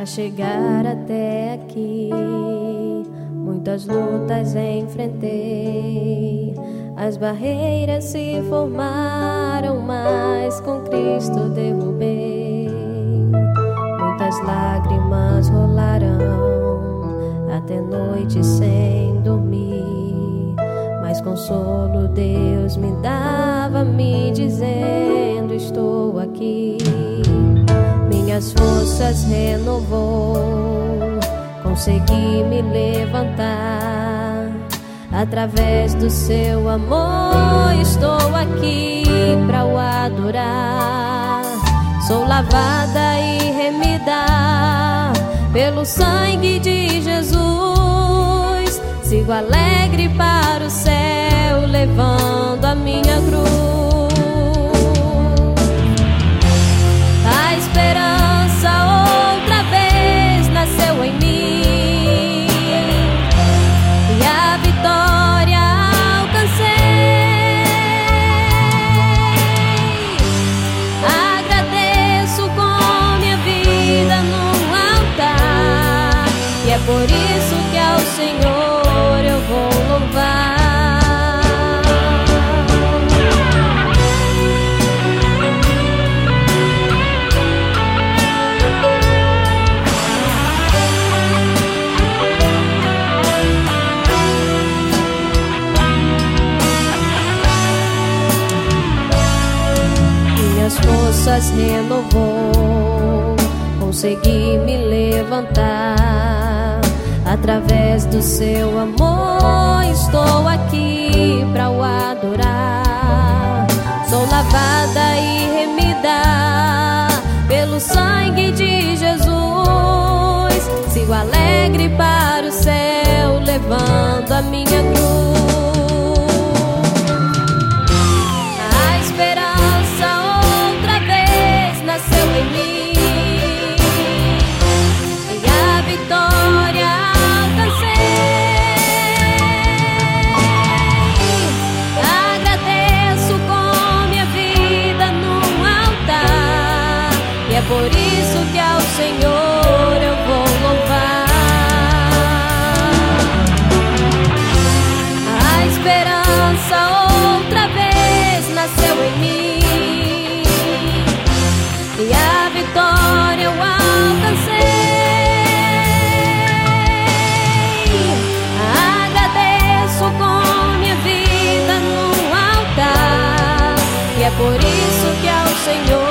chegar até aqui. Muitas lutas enfrentei, as barreiras se formaram, mas com Cristo derrubei. Muitas lágrimas rolarão até noite sem dormir, mas consolo Deus me dava, me dizendo: estou aqui. Minhas forças renovou, consegui me levantar. Através do seu amor estou aqui pra o adorar. Sou lavada e remida pelo sangue de Jesus. Sigo alegre para o céu, levando a minha cruz. A esperança outra vez nasceu em mim, e a vitória alcancei. Agradeço com minha vida num altar, e é por isso que ao Senhor eu vou louvar. Minhas forças renovou, consegui me levantar. Através do seu amor estou aqui pra o adorar. Sou lavada e remida pelo sangue de Jesus. Sigo alegre para o céu, levando a minha cruz. A esperança outra vez nasceu em mim, e a vitória é por isso que ao Senhor eu vou louvar. A esperança outra vez nasceu em mim, e a vitória eu alcancei. Agradeço com minha vida num altar, e é por isso que ao Senhor